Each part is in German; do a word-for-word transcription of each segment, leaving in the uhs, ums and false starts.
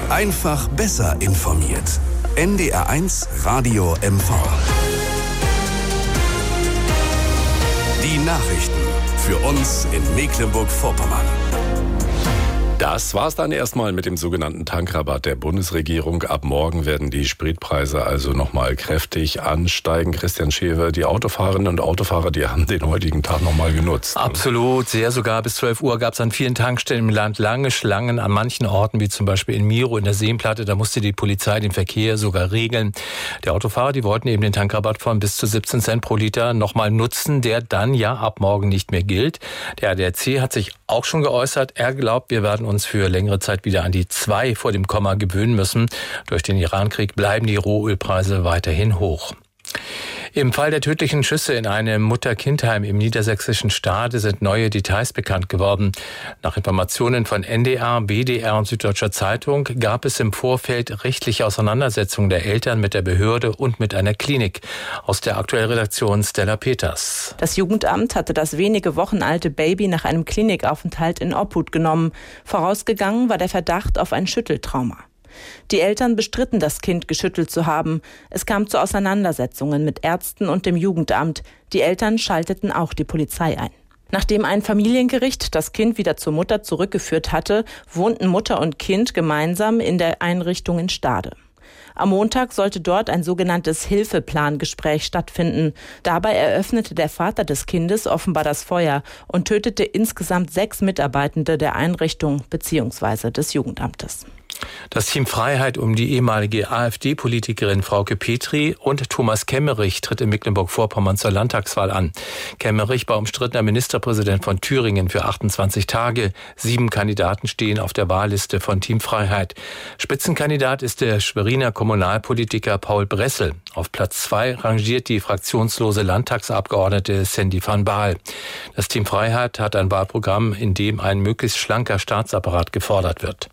Einfach besser informiert. N D R eins Radio M V. Die Nachrichten für uns in Mecklenburg-Vorpommern. Das war's dann erstmal mit dem sogenannten Tankrabatt der Bundesregierung. Ab morgen werden die Spritpreise also nochmal kräftig ansteigen. Christian Schewe, die Autofahrerinnen und Autofahrer, die haben den heutigen Tag nochmal genutzt. Absolut, sehr sogar. Bis zwölf Uhr gab es an vielen Tankstellen im Land lange Schlangen. An manchen Orten, wie zum Beispiel in Miro in der Seenplatte, da musste die Polizei den Verkehr sogar regeln. Die Autofahrer, die wollten eben den Tankrabatt von bis zu siebzehn Cent pro Liter nochmal nutzen, der dann ja ab morgen nicht mehr gilt. Der A D A C hat sich auch schon geäußert. Er glaubt, wir werden uns für längere Zeit wieder an die zwei vor dem Komma gewöhnen müssen. Durch den Irankrieg bleiben die Rohölpreise weiterhin hoch. Im Fall der tödlichen Schüsse in einem Mutter-Kind-Heim im niedersächsischen Stade sind neue Details bekannt geworden. Nach Informationen von N D R, B D R und Süddeutscher Zeitung gab es im Vorfeld rechtliche Auseinandersetzungen der Eltern mit der Behörde und mit einer Klinik. Aus der aktuellen Redaktion Stella Peters. Das Jugendamt hatte das wenige Wochen alte Baby nach einem Klinikaufenthalt in Obhut genommen. Vorausgegangen war der Verdacht auf ein Schütteltrauma. Die Eltern bestritten, das Kind geschüttelt zu haben. Es kam zu Auseinandersetzungen mit Ärzten und dem Jugendamt. Die Eltern schalteten auch die Polizei ein. Nachdem ein Familiengericht das Kind wieder zur Mutter zurückgeführt hatte, wohnten Mutter und Kind gemeinsam in der Einrichtung in Stade. Am Montag sollte dort ein sogenanntes Hilfeplangespräch stattfinden. Dabei eröffnete der Vater des Kindes offenbar das Feuer und tötete insgesamt sechs Mitarbeitende der Einrichtung bzw. des Jugendamtes. Das Team Freiheit um die ehemalige AfD-Politikerin Frauke Petri und Thomas Kemmerich tritt in Mecklenburg-Vorpommern zur Landtagswahl an. Kemmerich war umstrittener Ministerpräsident von Thüringen für achtundzwanzig Tage. Sieben Kandidaten stehen auf der Wahlliste von Team Freiheit. Spitzenkandidat ist der Schweriner Kommunalpolitiker Paul Bressel. Auf Platz zwei rangiert die fraktionslose Landtagsabgeordnete Sandy van Baal. Das Team Freiheit hat ein Wahlprogramm, in dem ein möglichst schlanker Staatsapparat gefordert wird.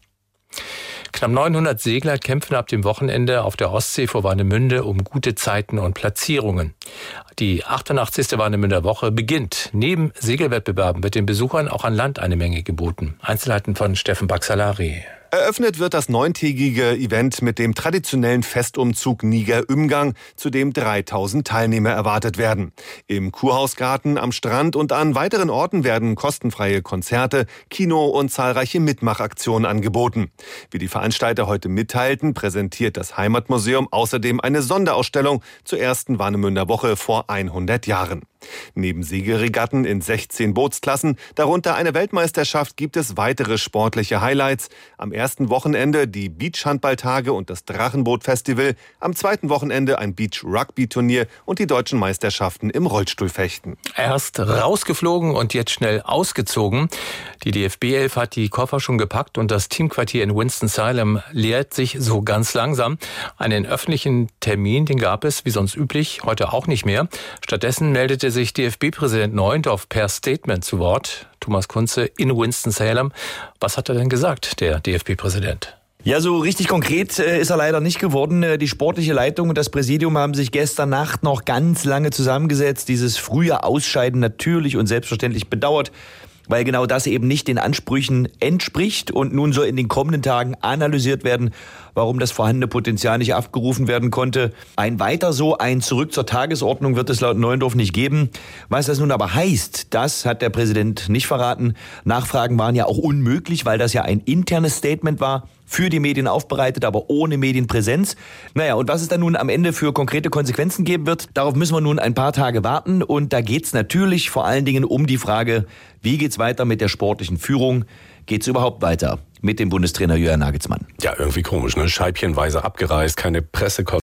Knapp neunhundert Segler kämpfen ab dem Wochenende auf der Ostsee vor Warnemünde um gute Zeiten und Platzierungen. Die achtundachtzigste Warnemünder Woche beginnt. Neben Segelwettbewerben wird den Besuchern auch an Land eine Menge geboten. Einzelheiten von Steffen Baxalari. Eröffnet wird das neuntägige Event mit dem traditionellen Festumzug Niger-Ümgang, zu dem dreitausend Teilnehmer erwartet werden. Im Kurhausgarten, am Strand und an weiteren Orten werden kostenfreie Konzerte, Kino und zahlreiche Mitmachaktionen angeboten. Wie die Veranstalter heute mitteilten, präsentiert das Heimatmuseum außerdem eine Sonderausstellung zur ersten Warnemünder Woche vor hundert Jahren. Neben Segelregatten in sechzehn Bootsklassen, darunter eine Weltmeisterschaft, gibt es weitere sportliche Highlights. Am ersten Wochenende die Beachhandballtage und das Drachenboot-Festival, am zweiten Wochenende ein Beach-Rugby-Turnier und die deutschen Meisterschaften im Rollstuhlfechten. Erst rausgeflogen und jetzt schnell ausgezogen. Die D F B elf hat die Koffer schon gepackt und das Teamquartier in Winston-Salem leert sich so ganz langsam. Einen öffentlichen Termin, den gab es, wie sonst üblich, heute auch nicht mehr. Stattdessen meldete sich D F B-Präsident Neuendorf per Statement zu Wort. Thomas Kunze in Winston-Salem. Was hat er denn gesagt, der D F B-Präsident? Ja, so richtig konkret äh, ist er leider nicht geworden. Die sportliche Leitung und das Präsidium haben sich gestern Nacht noch ganz lange zusammengesetzt. Dieses frühe Ausscheiden natürlich und selbstverständlich bedauert, weil genau das eben nicht den Ansprüchen entspricht. Und nun soll in den kommenden Tagen analysiert werden, warum das vorhandene Potenzial nicht abgerufen werden konnte. Ein weiter so, ein Zurück zur Tagesordnung wird es laut Neuendorf nicht geben. Was das nun aber heißt, das hat der Präsident nicht verraten. Nachfragen waren ja auch unmöglich, weil das ja ein internes Statement war, für die Medien aufbereitet, aber ohne Medienpräsenz. Naja, und was es dann nun am Ende für konkrete Konsequenzen geben wird, darauf müssen wir nun ein paar Tage warten. Und da geht's natürlich vor allen Dingen um die Frage, wie geht's weiter mit der sportlichen Führung? Geht's überhaupt weiter mit dem Bundestrainer Jürgen Nagelsmann? Ja, irgendwie komisch, ne? Scheibchenweise abgereist, keine Pressekonferenz.